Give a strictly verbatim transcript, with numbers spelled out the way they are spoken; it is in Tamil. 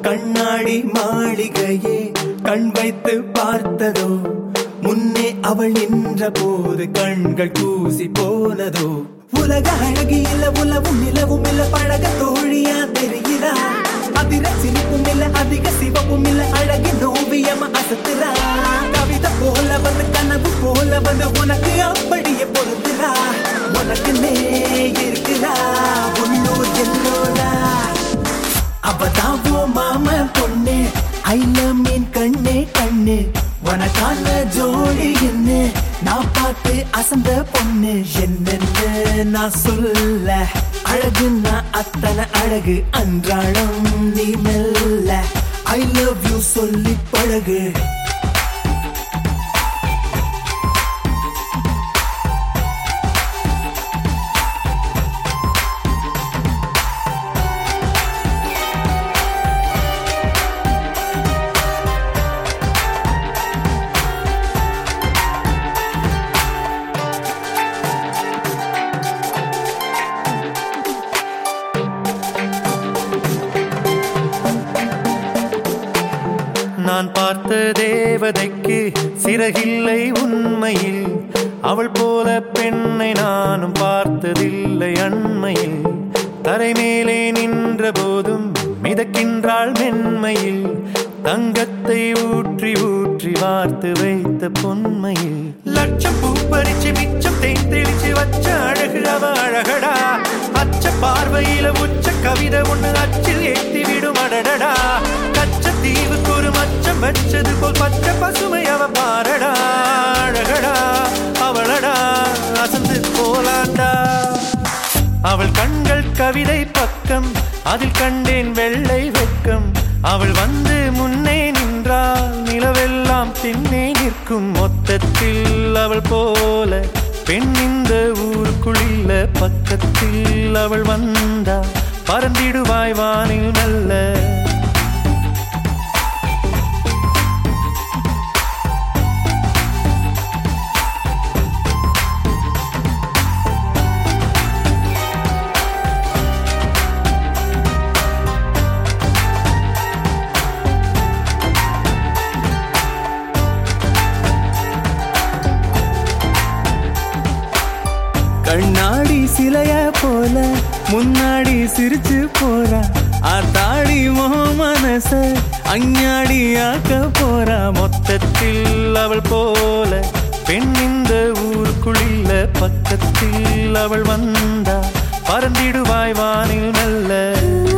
கண்ணாடி மாளிகையே கண் வைத்து பார்த்ததோ, முன்னே அவள் நின்ற போது கண்கள் கூசி போனதோ. உலக அழகி இல்ல, உலவும் நிலவும் இல்ல, பழக தோழியா தெரிகிறா. அதிர சிரிப்பும் இல்ல, அதிக சிவப்பும் இல்ல, அழகின் ஓவியமா அசத்துறா. கவிதை போல வந்து கனவு போல வந்து உனக்கு அப்படியே பொருந்துறா. உனக்கு நே இருக்கிறா உள்ளூர் எல்லோரா. அவதான் ஓ மாம பொண்ணு, ஐல மீன் கண்ணே கண்ணு. உனக்கான ஜோடி என்ன நான் பார்த்து அசந்த பொண்ணு. என்னென்ன நான் சொல்ல, அழகுன்னா அத்தனை அழகு. அன்றாடம் நீ மெல்ல ஐ லவ் யூ சொல்லி பழகு. நான் பார்த்த தேவதைக்கு சிறகில்லை உண்மையில். அவள் போல பெண்ணை நானும் பார்த்ததில்லை அண்மையில். தரை மேலே நின்ற போதும் மிதக்கின்றாள் மென்மையில். தங்கத்தை ஊற்றி ஊற்றி வார்த்து வைத்த பொன்மையில். லட்சம் பூ பறிச்சு மிச்சம் தேன் தெளிச்சு வச்ச அழகு அவ அழகடா. அச்ச பார்வையில உச்ச கவிதை ஒண்ணு அச்சில் ஏற்றி விடும் அடடடா. கச்ச தீவுக்கு ஒரு மச்சம் வச்சது போல் பச்சை பசுமை அவ பாரடா. அழகடா அவளடா அசந்து போலாண்டா. அவள் கண்கள் கவிதை பக்கம், அதில் கண்டேன் வெள்ளை வெட்கம். அவள் வந்து முன்னே நின்றால் நிலவெல்லாம் பின்னே நிற்கும். மொத்தத்தில் அவள் போல பெண் இந்த ஊருக்குள்ள. பக்கத்தில் அவள் வந்தா பறந்திடுவாய் வானில் மெல்ல. கண்ணாடி சிலைய போல முன்னாடி சிரிச்சு போறா. ஆத்தாடி மனச அஞ்ஞாடி ஆக்க போறா. மொத்தத்தில் அவள் போல பெண் இந்த ஊருக்குள்ள. பக்கத்தில் அவள் வந்தா பறந்திடுவாய் வானில் மெல்ல.